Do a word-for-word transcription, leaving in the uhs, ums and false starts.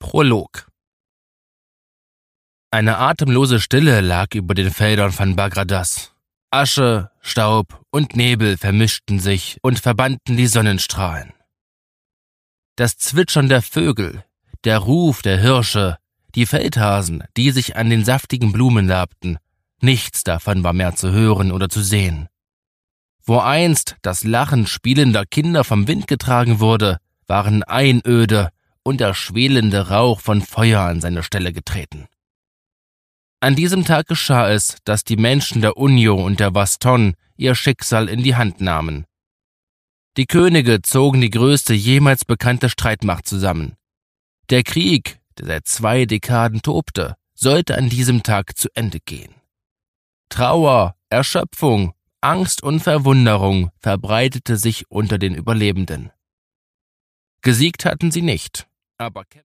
Prolog. Eine atemlose Stille lag über den Feldern von Bagradas. Asche, Staub und Nebel vermischten sich und verbanden die Sonnenstrahlen. Das Zwitschern der Vögel, der Ruf der Hirsche, die Feldhasen, die sich an den saftigen Blumen labten, nichts davon war mehr zu hören oder zu sehen. Wo einst das Lachen spielender Kinder vom Wind getragen wurde, waren Einöde und der schwelende Rauch von Feuer an seine Stelle getreten. An diesem Tag geschah es, dass die Menschen der Unio und der Vaston ihr Schicksal in die Hand nahmen. Die Könige zogen die größte jemals bekannte Streitmacht zusammen. Der Krieg, der seit zwei Dekaden tobte, sollte an diesem Tag zu Ende gehen. Trauer, Erschöpfung, Angst und Verwunderung verbreitete sich unter den Überlebenden. Gesiegt hatten sie nicht, aber